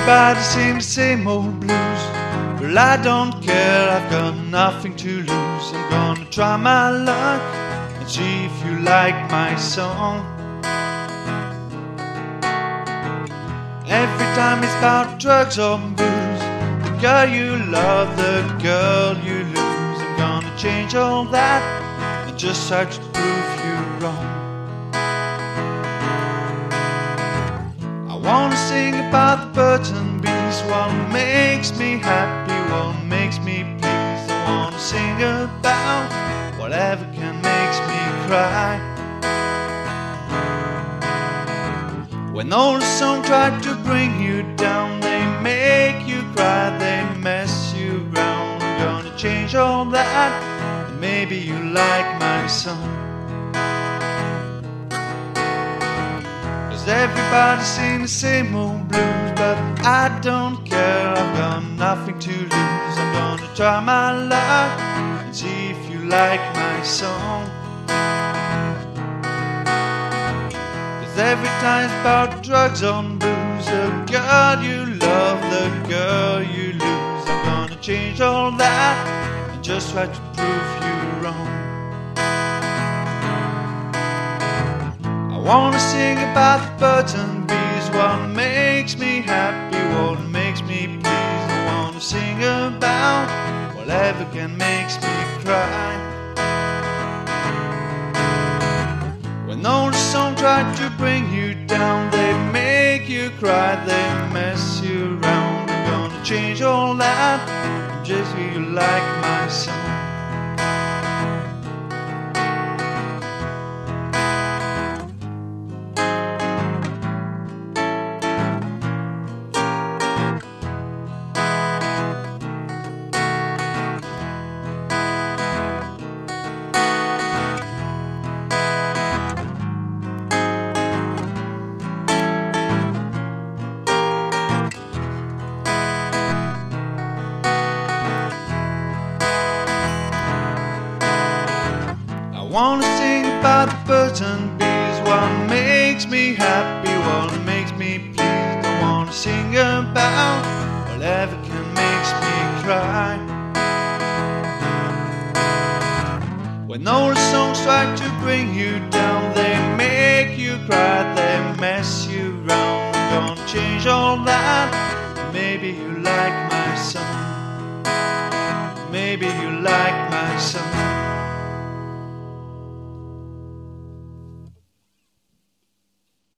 Everybody sings the same old blues. Well, I don't care, I've got nothing to lose. I'm gonna try my luck and see if you like my song. Every time it's about drugs or booze, the girl you love, the girl you lose. I'm gonna change all that and just try to prove you wrong. I wanna sing about the birds and bees, what makes me happy, what makes me pleased. I wanna sing about whatever can make me cry. When all the songs try to bring you down, they make you cry, they mess you around. I'm gonna change all that, and maybe you like my song. Cause everybody sings the same old blues, but I don't care, I've got nothing to lose. I'm gonna try my luck and see if you like my song. Every time it's about drugs or booze, the girl you love, the girl you lose. I'm gonna change all that and just try to prove you wrong. I wanna sing about the birds and bees, what makes me happy, what makes me pleased. I wanna sing about whatever can make me cry. When all the songs try to bring you down, they make you cry, they mess you around. I'm gonna change all that, just so you like my song. I wanna sing about the birds and bees, what makes me happy, what makes me pleased. I wanna sing about whatever can make me cry. When all the songs try to bring you down, they make you cry, they mess you around. I'm gonna change all that, maybe you like my song. Maybe you like my song.